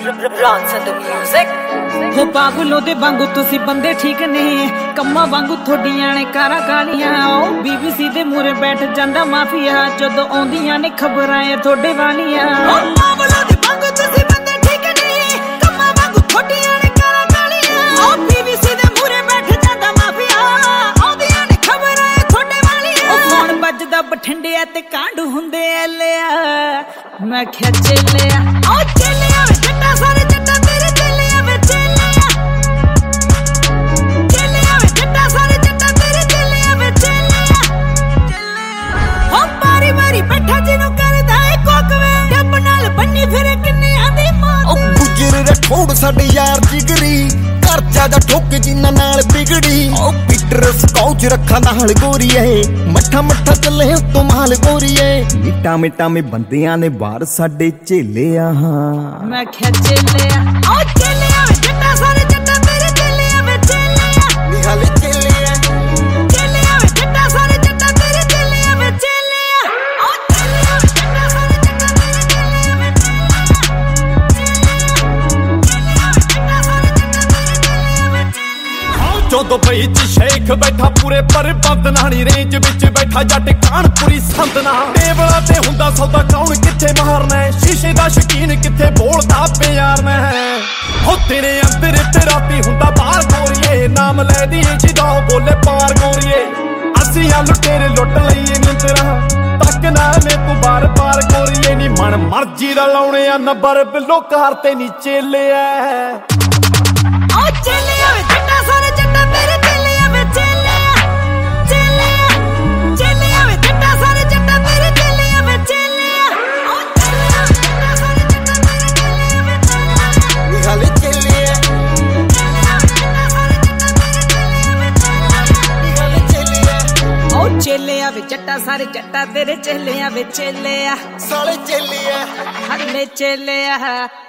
ਹੋ ਪਾਗਲੋਂ ਦੇ ਵਾਂਗੂ ਤੁਸੀਂ ਬੰਦੇ ਠੀਕ ਨੇ, ਕੰਮਾਂ ਵਾਂਗੂ ਥੋਡੀਆਂ ਨੇ ਕਾਰਾਂ ਕਾਲੀਆਂ। ਉਹ BBC ਦੇ ਮੂਹਰੇ ਬੈਠ ਜਾਂਦਾ ਮਾਫੀਆ, ਜਦੋਂ ਆਉਂਦੀਆਂ ਨੇ ਖਬਰਾਂ ਇਹ ਥੋੜੇ ਵਾਲੀਆਂ। ਉਹ ਪਾਗਲੋਂ ਦੇ ਵਾਂਗੂ ਤੁਸੀਂ ਬੰਦੇ ਠੀਕ ਨੇ, ਕੰਮਾਂ ਵਾਂਗੂ ਥੋਡੀਆਂ ਨੇ ਕਾਰਾਂ ਕਾਲੀਆਂ। ਉਹ BBC ਦੇ ਮੂਹਰੇ ਬੈਠ ਜਾਂਦਾ ਮਾਫੀਆ, ਆਉਂਦੀਆਂ ਨੇ ਖਬਰਾਂ ਇਹ ਥੋੜੇ ਵਾਲੀਆਂ। ਉਹ ਫੋਨ ਵੱਜਦਾ ਬਠਿੰਡਿਆ ਤੇ ਕਾਂਡ ਹੁੰਦੇ ਐ ਲਿਆ, ਮੈਂ ਕਿਹਾ ਚੱਲਿਆ ਉਹ ਚੱਲਿਆ ਵੇ ਜੱਟਾ ਸਾਰੇ ਜੱਟਾ ਤੇਰੇ ਚੱਲਿਆ ਵੇ ਚੱਲਿਆ, ਚੱਲਿਆ ਵੇ ਜੱਟਾ ਸਾਰੇ ਜੱਟਾ ਤੇਰੇ ਚੱਲਿਆ ਵੇ ਚੱਲਿਆ, ਹੋ ਮਾਰੀ ਮਾਰੀ ਬੈਠਾ ਜਿਹਨੂੰ ਕਰਦਾ ਏ ਕੋਕਵੇ, ਡੱਬ ਨਾਲ ਬੰਨੀ ਫਿਰੇ ਕਿੰਨਿਆਂ ਦੀ ਮੌਤ। ਉਹ ਗੁਜਰ ਰਠੌੜ ਸਾਡੇ ਯਾਰ ਜਿਗਰੀ, ਕਰਜਾ ਦਾ ਠੋਕ ਜਿੰਨਾ ਨਾਲ ਬਿਗੜੀ। ਉਹ ਪੀਟਰ ਸਕੌਚ ਰੱਖਾਂ ਨਾਲ ਗੋਰੀਏ, ਮੱਠਾ ਮੱਠਾ ਚੱਲੇ ਉਤੋਂ ਮਾਲ ਗੋਰੀਏ। ਮਿੱਟਾ ਮਿੱਟਾ ਮੇ ਬੰਦਿਆਂ ਨੇ ਬਾਹਰ ਸਾਡੇ ਝੇਲਿਆ, ਮੈਂ ਕਿਹਾ ਚੱਲਿਆ ਉਹ ਚੱਲਿਆ ਵੇ ਜੱਟਾ ਸਾਰੇ ਜੱਟਾ ਤੇਰੇ ਚੱਲਿਆ ਵੇ ਚੱਲਿਆ, ਨਿਹਾਲੇ ਚੱਲਿਆ ਚੱਲਿਆ ਵੇ ਜੱਟਾ ਸਾਰੇ ਜੱਟਾ ਤੇਰੇ ਚੱਲਿਆ ਵੇ ਚੱਲਿਆ, ਉਹ ਚੱਲਿਆ ਵੇ ਜੱਟਾ ਸਾਰੇ ਜੱਟਾ ਤੇਰੇ ਚੱਲਿਆ ਵੇ ਚੱਲਿਆ। ਜਦੋਂ ਬਈ ਚ ਸ਼ੇਖ ਬੈਠਾ ਪੂਰੇ ਪਰਬਤ ਨਾਲੀ ਰੇਂਜ ਵਿੱਚ ਬੈਠਾ ਜੱਟ ਕਾਨਪੁਰੀ ਸੰਦਨਾ। ਟੇਬਲਾਂ ਤੇ ਹੁੰਦਾ ਸੌਦਾ ਕੌਣ ਕਿੱਥੇ ਮਾਰਨਾ, ਸ਼ੀਸ਼ੇ ਦਾ ਸ਼ਕੀਨ ਕਿੱਥੇ ਬੋਲਦਾ ਪਿਆਰ ਹੈ। ਹੋ ਤੇਰੇ ਅੰਦਰ ਤੇ ਰਾਤੀ ਹੁੰਦਾ ਬਾਹਰ ਗੋਰੀਏ, ਨਾਮ ਲੈ ਦੀ ਜਦੋਂ ਬੋਲੇ ਪਾਰ ਗੋਰੀਏ। ਅਸੀਂ ਆ ਲੁਟੇਰੇ ਲੁੱਟ ਲਈਏ ਨਿੰਦਰਾ, ਤੱਕ ਨਾ ਮੇ ਤੂੰ ਬਾਰ ਬਾਰ ਗੋਰੀਏ। ਨੀ ਮਨ ਮਰਜੀ ਦਾ ਲਾਉਣੇ ਆ ਨੰਬਰ ਬਿੱਲੋ ਕਾਰ ਤੇ ਨੀ ਚੇਲਿਆ, ਉਹ ਚੱਲਿਆ ਵੇ ਜੱਟਾ ਸਾਰੇ ਜੱਟਾ ਤੇਰੇ ਚੱਲਿਆ ਵੇ ਚੱਲਿਆ, ਚੱਲਿਆ ਚੱਲਿਆ ਵੇ ਜੱਟਾ ਸਾਰੇ ਜੱਟਾ ਤੇਰੇ ਚੱਲਿਆ ਵੇ ਚੱਲਿਆ, ਉਹ ਚੱਲਿਆ ਵੇ ਜੱਟਾ ਸਾਰੇ ਜੱਟਾ ਤੇਰੇ ਚੱਲਿਆ ਵੇ ਚੱਲਿਆ, ਨਿਹਾਲੇ ਚੱਲਿਆ ਨਿਹਾਲੇ ਚੱਲਿਆ। ਉਹ ਚੱਲਿਆ ਵੇ ਜੱਟਾ ਸਾਰੇ ਜੱਟਾ ਤੇਰੇ ਚੱਲਿਆ ਵੇ ਚੱਲਿਆ, ਸਾਲੇ ਚੱਲਿਆ ਹੱਲੇ ਚੱਲਿਆ।